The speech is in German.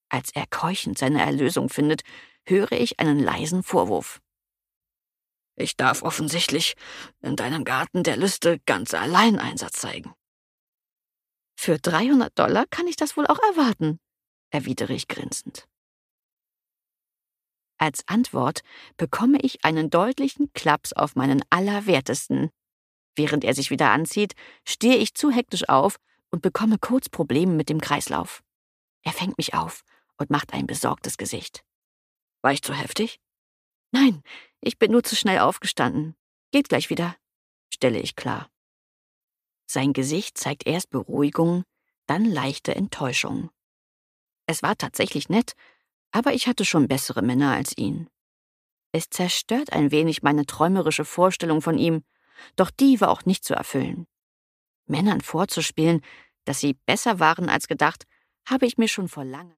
Als er keuchend seine Erlösung findet, höre ich einen leisen Vorwurf. »Ich darf offensichtlich in deinem Garten der Lüste ganz allein Einsatz zeigen.« »Für $300 kann ich das wohl auch erwarten«, erwidere ich grinsend. Als Antwort bekomme ich einen deutlichen Klaps auf meinen Allerwertesten. Während er sich wieder anzieht, stehe ich zu hektisch auf und bekomme kurz Probleme mit dem Kreislauf. Er fängt mich auf und macht ein besorgtes Gesicht. »War ich zu heftig?« »Nein, ich bin nur zu schnell aufgestanden. Geht gleich wieder«, stelle ich klar. Sein Gesicht zeigt erst Beruhigung, dann leichte Enttäuschung. Es war tatsächlich nett, aber ich hatte schon bessere Männer als ihn. Es zerstört ein wenig meine träumerische Vorstellung von ihm, doch die war auch nicht zu erfüllen. Männern vorzuspielen, dass sie besser waren als gedacht, habe ich mir schon vor langer